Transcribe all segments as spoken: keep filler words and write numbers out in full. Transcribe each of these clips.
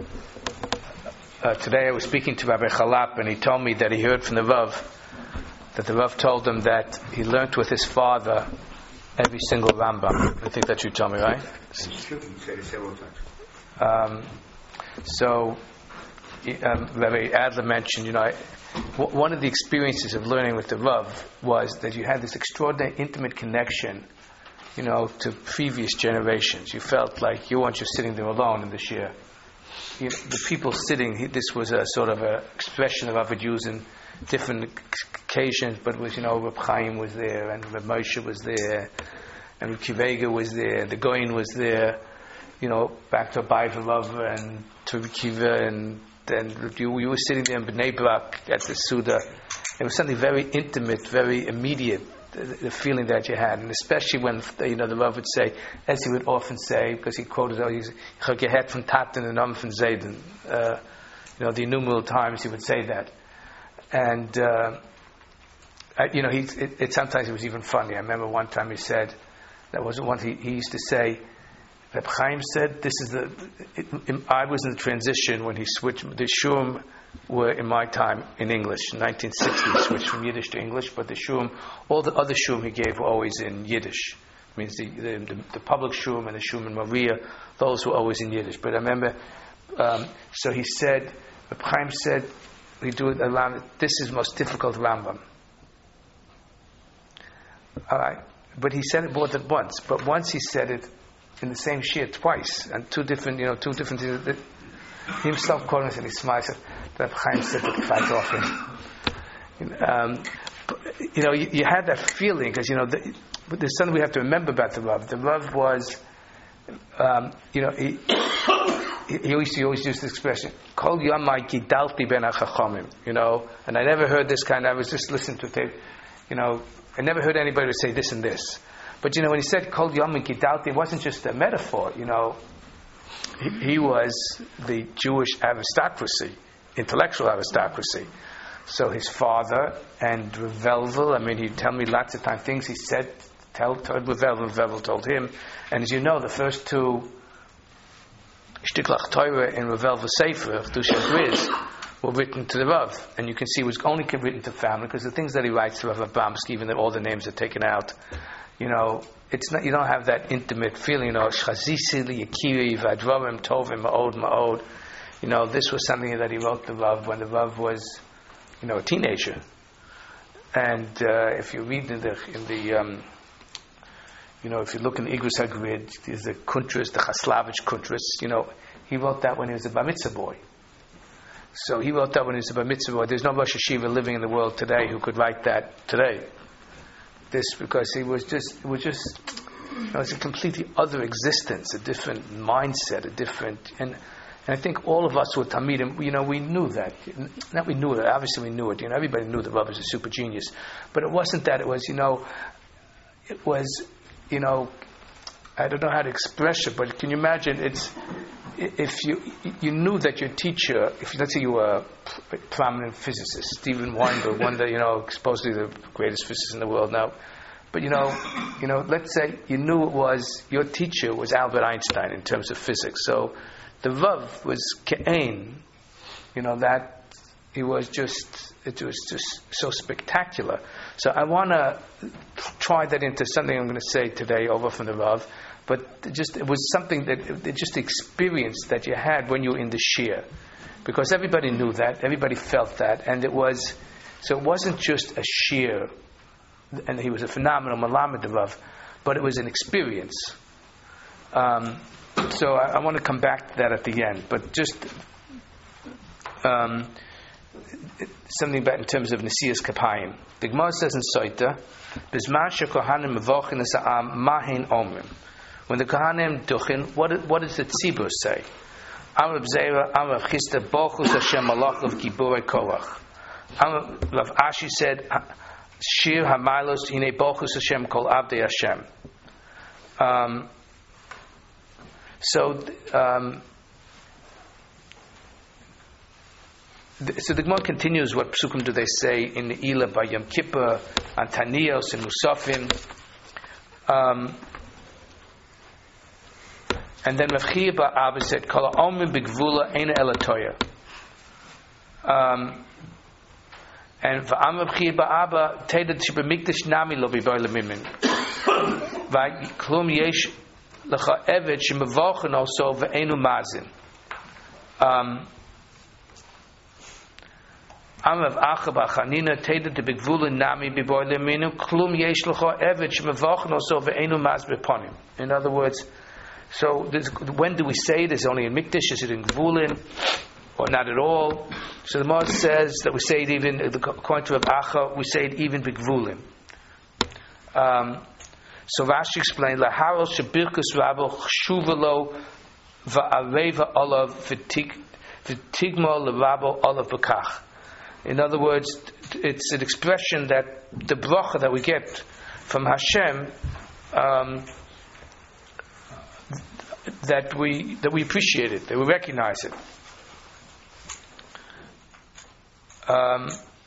uh, today I was speaking to Rabbi Chalap, and he told me that he heard from the Rav that the Rav told him that he learned with his father every single Rambam. I think that you told me, right? Um, so, um, Rabbi Adler mentioned, you know, I, w- one of the experiences of learning with the Rav was that you had this extraordinary intimate connection, you know, to previous generations. You felt like you weren't just sitting there alone in the shir. You know, the people sitting, he, this was a sort of an expression of Avad using different occasions, but it was, you know, Reb Chaim was there, and Reb Moshe was there, and Reb Kivega was there, the Goyin was there, you know, back to Abai V'Rav and to Reb Kiva, and then you, you were sitting there in Bnei Brak at the Suda. It was something very intimate, very immediate, the, the feeling that you had, and especially when, you know, the Rav would say, as he would often say, because he quoted, oh, he's Gehet from Taten and Am from Zayden, uh, you know, the innumerable times he would say that. And, uh, I, you know, he, it, it sometimes it was even funny. I remember one time he said, that was one he, he used to say, Reb Chaim said, this is the, it, it, I was in the transition when he switched, the Shurim were in my time in English, in nineteen sixty, he switched from Yiddish to English, but the Shurim, all the other Shurim he gave were always in Yiddish. It means the, the, the, the public Shurim and the Shurim in Maria, those were always in Yiddish. But I remember, um, so he said, Reb Chaim said, we do it around, this is the most difficult Rambam. All right. But he said it more than once. But once he said it in the same shir twice, and two different, you know, two different things. That he himself quoted us and he smiled. That Chaim said that fight off him. Um, you know, you, you had that feeling because you know the, there's something we have to remember about the Rav. The Rav was, um, you know, he. He always, he always used this expression, Kol Yamai Gidalti Ben HaChachamim, you know, and I never heard this kind of, I was just listening to it, you know, I never heard anybody say this and this. But, you know, when he said Kol Yamai Gidalti, it wasn't just a metaphor, you know, he, he was the Jewish aristocracy, intellectual aristocracy. So his father and Revelvel, I mean, he'd tell me lots of times things he said, tell, told Revelvel, Revelvel told him, and as you know, the first two Shtiklach Torah and Revelvel Sefer, Dusha Griz, were written to the Rav, and you can see it was only written to family because the things that he writes to Rav Abramsky, even though all the names are taken out, you know, it's not, you don't have that intimate feeling, you know, Shchazisili Yakiri Vadvarim Tovim Ma'od Ma'od. You know, this was something that he wrote to Rav when the Rav was, you know, a teenager. And uh, if you read in the in the um, you know, if you look in the Igros HaGrid, there's the Kuntras, the Chaslavich Kuntras, you know, he wrote that when he was a bar mitzvah boy. So he wrote that when he was a bar mitzvah boy. There's no Rosh Hashiva living in the world today who could write that today. This, because he was just, it was just, you know, it's a completely other existence, a different mindset, a different, and, and I think all of us were Talmidim, you know, we knew that. Not we knew it, obviously we knew it, you know, everybody knew the Rav was a super genius. But it wasn't that, it was, you know, it was, you know, I don't know how to express it, but can you imagine? It's if you you knew that your teacher, if let's say you were a prominent physicist, Stephen Weinberg, one that you know, supposedly the greatest physicist in the world now, but you know, you know, let's say you knew it was your teacher was Albert Einstein in terms of physics. So the Rav was Ke'ain, you know, that he was just, it was just so spectacular. So I want to try that into something I'm going to say today over from the Rav, but just it was something that, it, just the experience that you had when you were in the shir, because everybody knew that, everybody felt that, and it was, so it wasn't just a shir, and he was a phenomenal Malamed Rav, but it was an experience. Um, so I, I want to come back to that at the end, but just um, something about in terms of Nesias Kapayim. The Gemara says in Soita, Bizman shekohanim mevochin esa'am mahin omrim. When the Kohanim duchin, what what does the Tzibur say? Amar Bzeira, Amar Chista, Bochus Hashem Malach of Giburei Korach. Amar Rav Ashi said, Shir Hamailos Hine Bochus Hashem Kol Abdei Hashem. Um, so. Um, So the Gemara continues. What psukim do they say in the Ila by Yom Kippur, Antanios and Musafim? Um, and then Rav Chiya bar Abba said, "Kol ha'omer b'gvula eina ela toya." Um, and v'am Rav Chiya bar Abba teidat shebemikdash nami lo b'boy lemimin. V'klum yesh lecha eved shemavochen also ve'enu mazin. Um, Amav Acha Bachanina Teda de Bigvula Nami Biboy Leminu Klum Yesh Lecha Eved Shemavachn also Ve'enu Maz Beponim. In other words, so this, when do we say it? Is it only in Mikdash? Is it in Gvulin? Or not at all? So the Moshe says that we say it even, according to Rav Acha, we say it even Bigvulin. Um, so Rashi explained, Laharal Shebirkus Rabbo Chshuvalo Va'areva Olav V'tigmo L'Rabbo Olav B'kach. In other words, it's an expression that the bracha that we get from Hashem, um, that we that we appreciate it, that we recognize it. Um,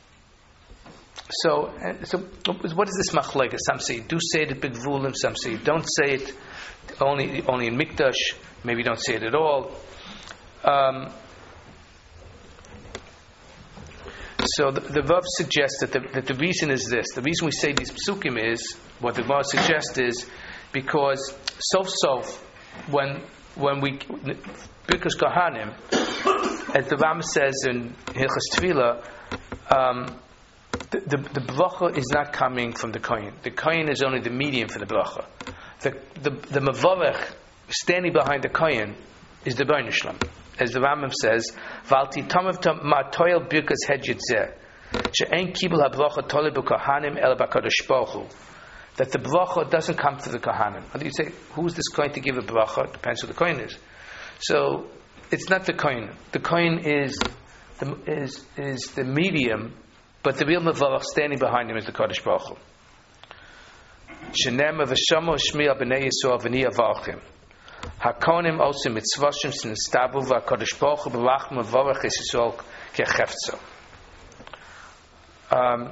so, so what is this machlekes? Some say do say it at Bigvulim, some say don't say it only only in Mikdash. Maybe don't say it at all. Um, So the, the Vav suggests that the, that the reason is this. The reason we say these psukim is, what the Vav suggests is, because sof sof, when when we Birkus Kohanim, as the Ram says in Hilchas Tefillah, um, the, the the bracha is not coming from the kohen. The kohen is only the medium for the bracha. The the the mavorech standing behind the kohen is the Bnei Shlom. As the Rambam says, "Valti tamav ma'toil birkas hedjitzeh, she'en kibul habracha tole b'kohanim el b'kadosh baruch hu." That the bracha doesn't come to the kohanim. How do you say, who is this going to give a bracha? It depends who the kohen is. So it's not the kohen. The kohen is the is is the medium, but the real mavarach standing behind him is the kadosh baruch hu. She'nema v'shamo shmiya b'nei Yisrael v'ni avarchim. Hakonim also mitzvashim sinestabu v'akadosh baruch hu b'rachma v'vorach Yisrael kechefzo. Um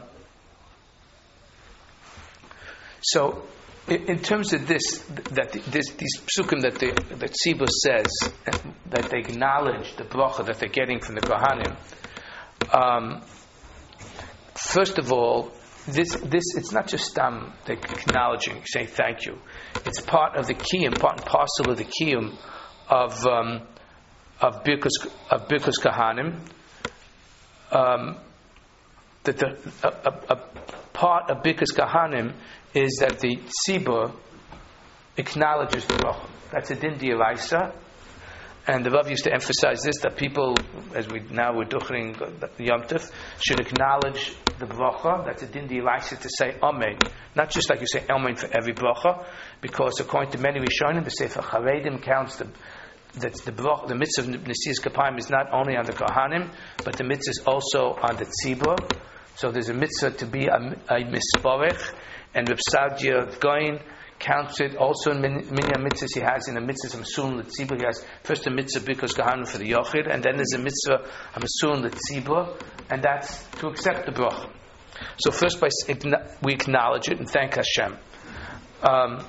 So, in, in terms of this, that this, these psukim that the that Tzibur says that they acknowledge the bracha that they're getting from the Kohanim. Um, first of all, this this it's not just um they acknowledging, saying thank you. It's part of the kiyum, part and parcel of the kiyum of um, of Birkus of Birkus Kohanim. Um, that the a, a, a part of Birkus Kohanim is that the tzibur acknowledges the bracha. That's a din d'oraisa, and the Rav used to emphasize this, that people, as we now we're duchering the Yom Tov, should acknowledge the bracha. That's a din d'oraisa to say amen, not just like you say amen for every bracha, because according to many Rishonim, the Sefer Charedim counts the that the bracha, the mitzvah of Nesias Kapayim is not only on the Kohanim, but the mitzvah is also on the tzibur. So there's a mitzvah to be a, a misparech. And Reb Saadia Goin counts it also in Minyan mitzvahs he has in the mitzvahs of Masun L'Tzibur. He has first a mitzvah because Kohanim for the Yochid, and then there's a mitzvah of Masun L'Tzibur, and that's to accept the bracha. So first by we acknowledge it and thank Hashem. Um,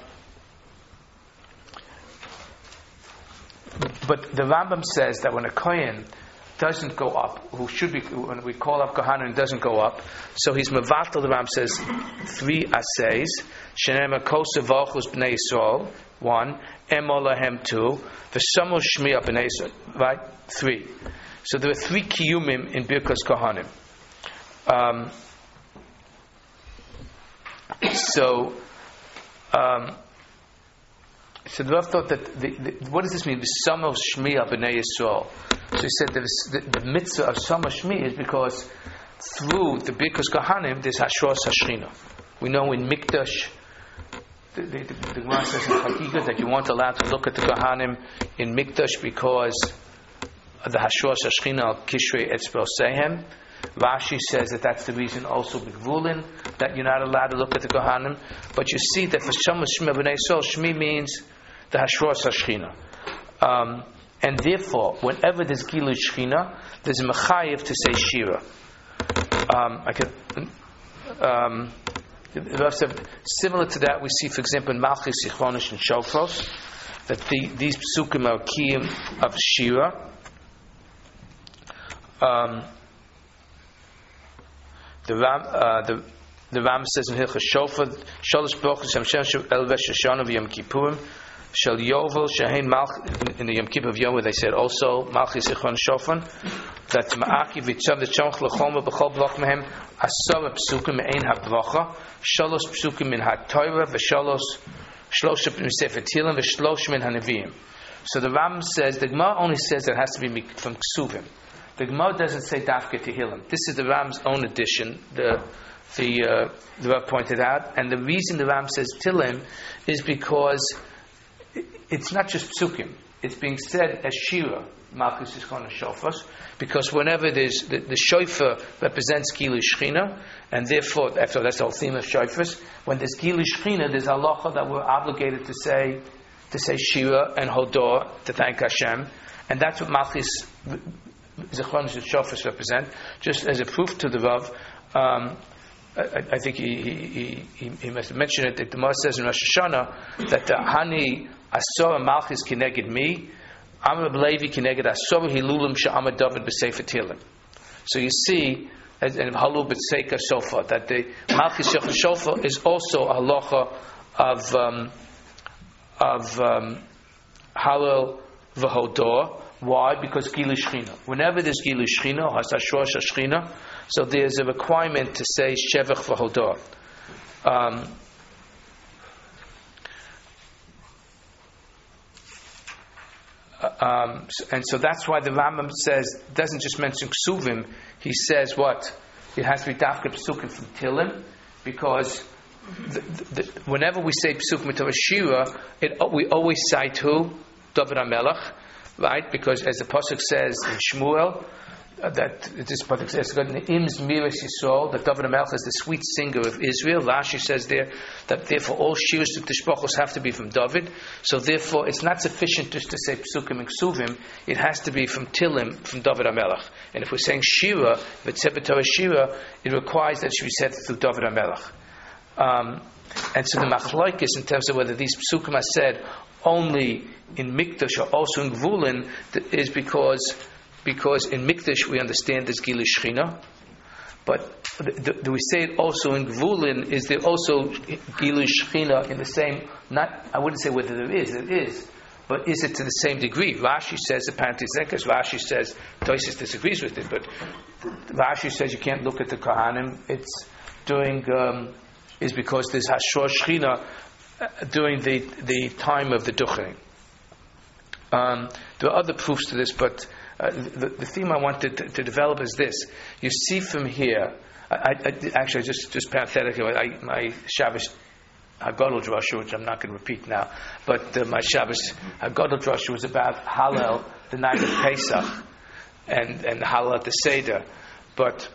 but the Rambam says that when a Kohen doesn't go up, who should be, when we call up Kohanim, doesn't go up, so he's mevatel. The Ram says three assays. Shenema kosev v'achus b'nei Yisrael, one. Emolahem, two. V'shamo shmiya b'nei Yisrael, right? Three. So there are three kiyumim in Birkas Kohanim. Um, so, um, so the Rav thought that the, the, what does this mean? V'shamo shmiya b'nei Yisrael. So he said that the, the mitzvah of Shama Shmi is because through the Birkus Kohanim there's Hashras Hashchina. We know in Mikdash, the, the, the, the Gemara says in Chagiga that you weren't allowed to look at the Kohanim in Mikdash because of the Hashras Hashchina al Kishrei Etzbel Sehem. Rashi says that that's the reason also B'Gvulin, that you're not allowed to look at the Kohanim. But you see that for Shama Shmi B'nei Yisrael, Shmi means the Hashras Hashchina. Um, And therefore, whenever there's Gilui Shechina, there's a mechayev to say Shira. Um, I could, um, similar to that, we see, for example, in Malchus, Yichvonish, and Shofros. that the, these psukim are kiyum of Shira. Um, the Ram, uh, the the Ram says in Hilchos Shofar, Shalosh Brachos Shem Shem El Rosh Hashanah v'Yom Kippurim Shel Yovel Shehein Malch in the Yom Kippur of Yom, where they said also Malchi Sichon Shofan, that Ma'aki v'Tzav the Tzomch L'Choma B'Chol Bloch Mehem Asara Psukim Ein HaBrocha Shalosh Psukim Min HaTorah v'Shalosh Shlosh Min Sefer Tehillim v'Shlosh Min HaNeviim. So the Ram says the Gemara only says that it has to be from Ksuvim. The Gemara doesn't say Dafke Tehillim. This is the Ram's own addition. The the uh, the Rav pointed out, and the reason the Ram says Tehillim is because it's not just psukim. It's being said as shira, Malchus Yischon Shofos, because whenever there's the, the shofar represents Gilu Shechina, and therefore, after that's the whole theme of shofars. When there's Gilu Shechina, there's halacha that we're obligated to say to say shira and hodor to thank Hashem, and that's what Malchus Zichron Shofos represent. Just as a proof to the Rav, um, I, I think he, he, he, he must have mentioned it. That the Gemara says in Rosh Hashanah that the Hani Asor Malchus Kineged Mi, Amar Levi Kineged Asor Hilulim Sha'amad David B'Sefer Tehillim. So you see, and Halul B'Tseika Shofar, that the Malchus Shofar is also a halacha of um, of um, Halal V'Hodor. Why? Because Gilu Shechina. Whenever there's Gilu Shechina, or Hasashor Shechina, so there's a requirement to say Shevach V'Hodor. Um, um, and so that's why the Rambam says, doesn't just mention Ksuvim, he says what? It has to be Dafka Psukim from Tehillim, because the, the, the, whenever we say Psukim to Shira, it, we always cite who? David HaMelech. Right, because as the pasuk says in Shmuel, uh, that this pasuk says God Ne'im's Miras Yisrael, that David HaMelech is the sweet singer of Israel. Rashi says there that therefore all shiras to Tishbachos have to be from David. So therefore, it's not sufficient just to say Psukim and Ksuvim. It has to be from Tehillim, from David HaMelech. And if we're saying Shira, V'Tzeber Torah Shira, it requires that it should be said through David HaMelech. Um, and so the machlokes in terms of whether these Psukim are said only in Mikdash or also in Gvulin is because because in Mikdash we understand there's Gilu Shechina, but do we say it also in Gvulin? Is there also Gilu Shechina in the same? Not, I wouldn't say whether there is. It is, but is it to the same degree? Rashi says apparently it's because Rashi says Tosfos disagrees with it, but Rashi says you can't look at the Kohanim. It's doing um, is because there's Hashor Shechina during the the time of the Duchening. Um, there are other proofs to this, but uh, the, the theme I wanted to, to develop is this. You see from here, I, I, actually, just just parenthetically, I, my Shabbos Hagadol Drasha, which I'm not going to repeat now, but uh, my Shabbos Hagadol Drasha was about Hallel, the night of Pesach, and and Hallel at the Seder. But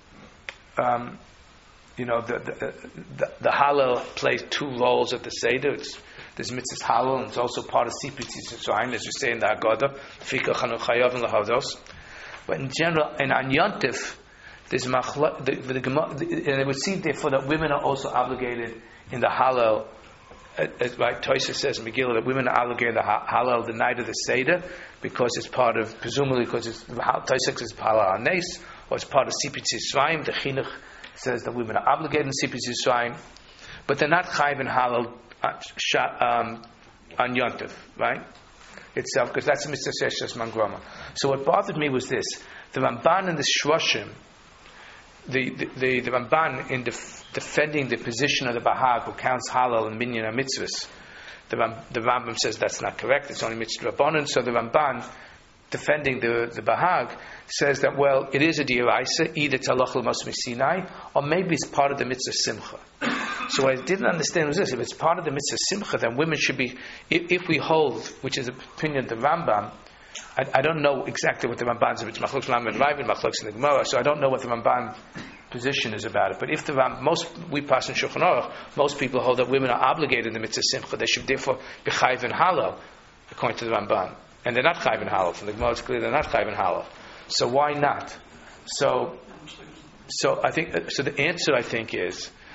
um, you know, the the, the the Hallel plays two roles at the Seder. It's There's mitzvahs Hallel, and it's also part of Sipitzis and Sohaim, as we say in the Haggadah. Fika Chanu Chayav and Lahados. But in general, in An Yontif, there's machla, the, the, the, and it would seem therefore that women are also obligated in the Hallel. As right, Tosfos says in Megillah that women are obligated in the Hallel the night of the Seder because it's part of, presumably because it's Tosfos is Hallel Hanes, or it's part of Sipitzis Sohaim. The Chinuch says that women are obligated in Sipitzis Sohaim, but they're not Chayiv in Hallel. Um, on Yontif, right? Itself, because that's Mister Sheshas Mangroma. So what bothered me was this: the Ramban and the Shroshim, the the, the, the Ramban in def, defending the position of the Bahag who counts Halal and Minyan and Mitzvahs. The, Ram, the Rambam says that's not correct. It's only Mitzvah Rabbanan. So the Ramban, defending the the Bahag, says that well, it is a Dioraisa, either Talach L'Mos Sinai, or maybe it's part of the Mitzvah Simcha. So what I didn't understand was this: if it's part of the Mitzvah Simcha, then women should be. If, if we hold, which is the opinion of the Rambam, I, I don't know exactly what the Ramban is. It's Machlokes Lamed Ravid, Machlokes in the Gemara, so I don't know what the Ramban position is about it. But if the Ram, most we pass in Shulchan Aruch, most people hold that women are obligated in the Mitzvah Simcha. They should therefore be chayiv in Hallel, according to the Ramban, and they're not chayiv in Hallel. From the Gemara, it's clear they're not chayiv in Hallel. So why not? So, so I think so. The answer I think is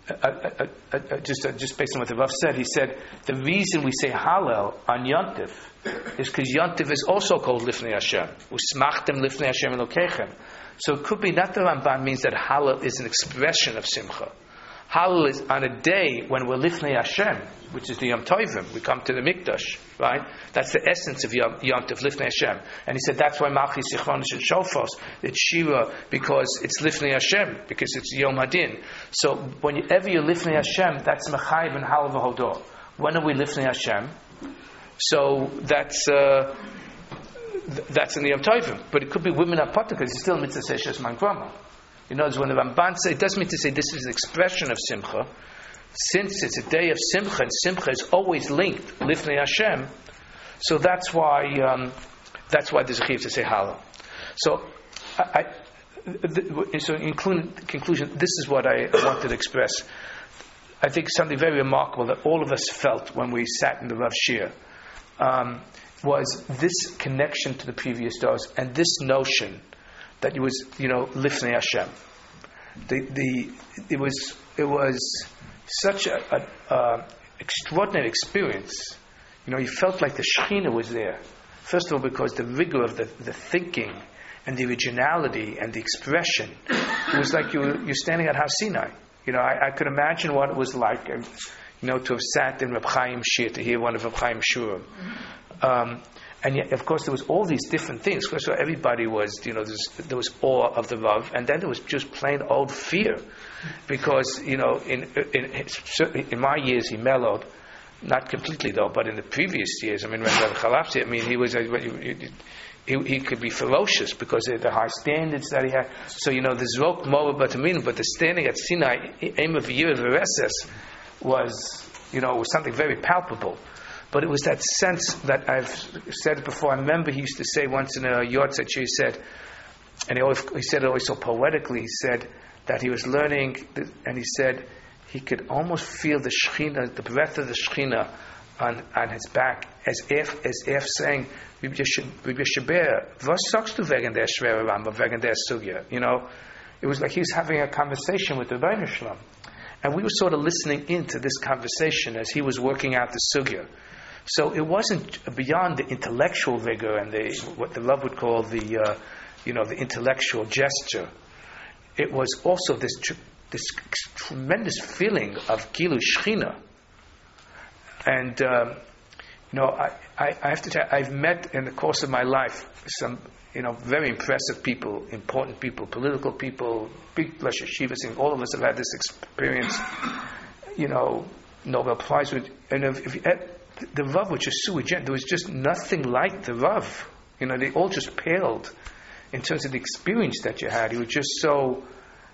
uh, uh, uh, uh, just uh, just based on what the Rav said, he said the reason we say Hallel on Yontif is because Yontif is also called Lifnei Hashem. Usmachtem Lifnei Hashem Elokechem. So it could be not the Ramban means that Hallel is an expression of Simcha. Hallel is on a day when we're Lifnei Hashem, which is the Yom Tovim. We come to the Mikdash, right? That's the essence of Yom, Yom Tov, Lifnei Hashem. And he said that's why Malchi Sichronis and Shofos, it's Shira, because it's Lifnei Hashem, because it's Yom Hadin. So whenever you're Lifnei Hashem, that's Mechayiv and Halav Hodor. When are we Lifnei Hashem? So that's uh, th- that's in the Yom Tovim. But it could be women at Potter, because it's still Mitzvah Seishes Man Grama. You know, when the Ramban says, it doesn't mean to say this is an expression of Simcha. Since it's a day of Simcha, and Simcha is always linked, Lifnei Hashem, so that's why um, that's why there's a chiv to say Hallel. So, I, I, th- so in conclusion, this is what I wanted to express. I think something very remarkable that all of us felt when we sat in the Rav Shir um, was this connection to the previous dose and this notion that it was, you know, Lifnei Hashem. The the it was it was such a, a, a extraordinary experience. You know, you felt like the Shekhinah was there. First of all, because the rigor of the, the thinking and the originality and the expression, it was like you were, you're standing at Har Sinai. You know, I, I could imagine what it was like, you know, to have sat in Reb Chaim Shir, to hear one of Reb Chaim Shurim. Um, And yet, of course, there was all these different things. First of all, everybody was, you know, there was awe of the Rav, and then there was just plain old fear, because, you know, in in in my years he mellowed, not completely though, but in the previous years, I mean, when Rav Chalapsi, I mean, he was, he, he could be ferocious because of the high standards that he had. So, you know, the Zrok Mora Batamin, but the standing at Sinai, aim of year of Ereses, was, you know, was something very palpable. But it was that sense that I've said it before. I remember he used to say once in a Yortzeit, he said, and he, always, he said it always so poetically, he said that he was learning, and he said he could almost feel the Shekhinah, the breath of the Shekhinah on, on his back, as if as if saying, Rabbi Yeshaber, was sagst du wegen der schwere Rambam, wegen der Sugya? You know, it was like he was having a conversation with the Rebbeinu Shalom. And we were sort of listening into this conversation as he was working out the Sugya. So it wasn't beyond the intellectual vigor and the what the Rav would call the uh, you know the intellectual gesture. It was also this tr- this tremendous feeling of Gilu Shechina. And um, you know I, I, I have to tell you, I've met in the course of my life some you know very impressive people, important people, political people, big Rosh Yeshivas, and all of us have had this experience. You know, Nobel Prize would, and if, if you had, the Rav was just sui generis. There was just nothing like the Rav. You know, they all just paled in terms of the experience that you had. He was just so,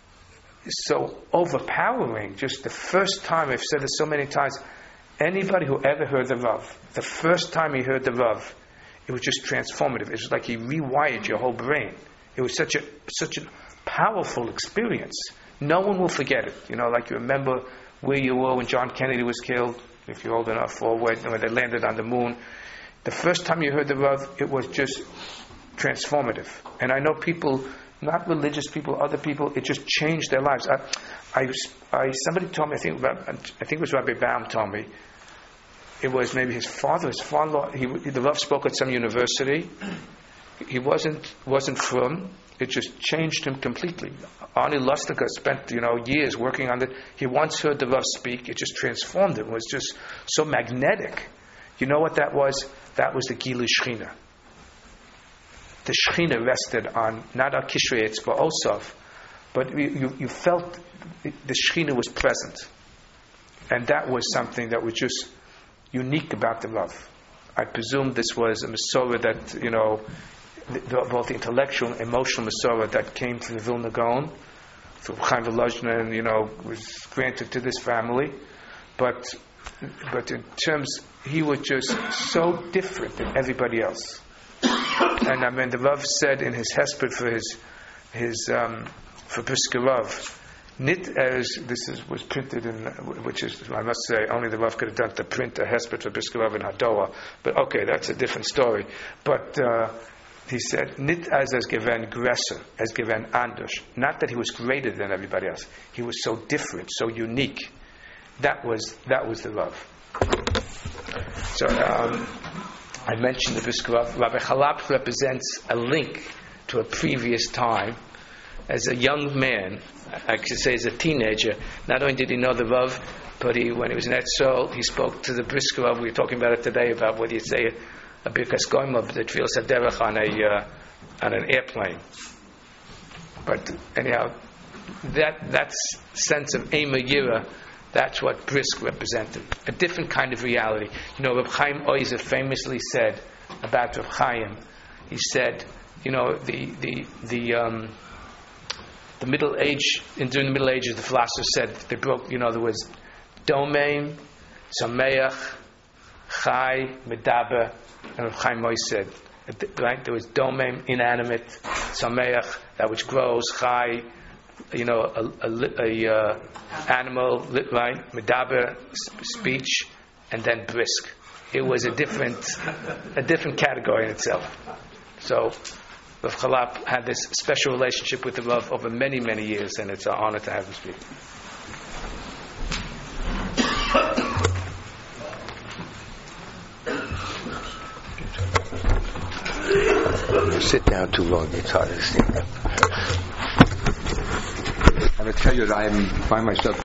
so overpowering. Just the first time, I've said this so many times, anybody who ever heard the Rav, the first time he heard the Rav, it was just transformative. It was like he rewired your whole brain. It was such a such a powerful experience. No one will forget it. You know, like you remember where you were when John Kennedy was killed, if you're old enough, or when, when they landed on the moon. The first time you heard the Rav, it was just transformative. And I know people, not religious people, other people, it just changed their lives. I, I, I somebody told me, I think, I think it was Rabbi Baum told me, it was maybe his father, his father, he, the Rav spoke at some university. He wasn't wasn't from. It just changed him completely. Arnie Lustig spent, you know, years working on it. He once heard the Rav speak. It just transformed him. It was just so magnetic. You know what that was? That was the Gilu Shechina. The Shechina rested on, not on Kishrei Etzba Osov, but you, you, you felt the Shechina was present. And that was something that was just unique about the Rav. I presume this was a Masorah that, you know, the, both the intellectual and emotional Masorah that came to the Vilna Gaon, through Chaim Volozhin, and, you know, was granted to this family. But but in terms, he was just so different than everybody else. And I mean, the Rav said in his Hesped for his his um, for Brisker Rav, Nit as this is was printed in, which is, I must say, only the Rav could have done to print a Hesped for Brisker Rav in Hadoah. But okay, that's a different story. But uh, he said, "Nit as as given Gresser, as given Anders." Not that he was greater than everybody else. He was so different, so unique. That was that was the Rav. So um, I mentioned the Brisker Rav. Rabbi Chalap represents a link to a previous time. As a young man, I could say as a teenager, not only did he know the Rav, but he, when he was in Etzol, he spoke to the Brisker Rav. We were talking about it today about whether you say a Birkas Goyim of the Tfilas HaDerech on a uh, on an airplane. But anyhow, that that sense of Ema Yira, that's what Brisk represented. A different kind of reality. You know, Reb Chaim Oizer famously said about Reb Chaim. He said, you know, the the the um, the Middle Age, in, during the Middle Ages, the philosophers said they broke. You know, there was Domain, Sameach, Chai, Medaber, and Reb Chaim Oizer said, right? There was Domain, inanimate, Sameach, that which grows, Chai, you know, a, a, a uh, animal, right? Medaber, speech, and then brisk. It was a different, a different category in itself. So, Rav Chalap had this special relationship with the Rav over many, many years, and it's an honor to have him speak. You sit down too long, it's hard to stand up. I'm going to tell you that I find myself